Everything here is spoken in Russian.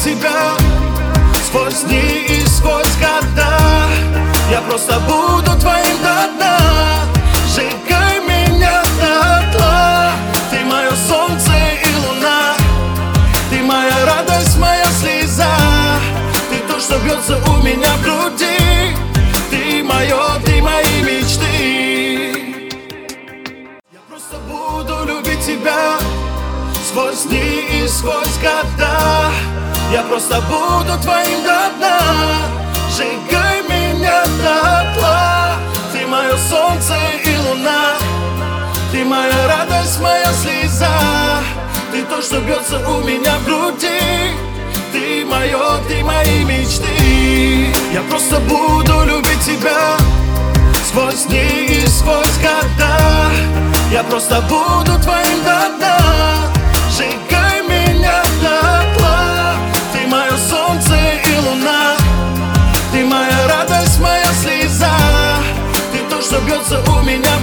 тебя сквозь дни и сквозь года. Я просто буду твоим до дна. Сжигай меня дотла. Ты мое солнце и луна, ты моя радость, моя слеза. Ты то, что бьется у меня в груди. Ты мои мечты. Я просто буду любить тебя сквозь дни и сквозь года. Я просто буду твоим до дна. Сжигай меня дотла. Ты мое солнце и луна, ты моя радость, моя слеза. Ты то, что бьется у меня в груди. Ты мои мечты. Я просто буду любить тебя сквозь дни и сквозь года. Я просто буду твоим до дна. Сжигай меня дотла. Ты мое солнце и луна, ты моя радость, моя слеза. Ты то, что бьется у меня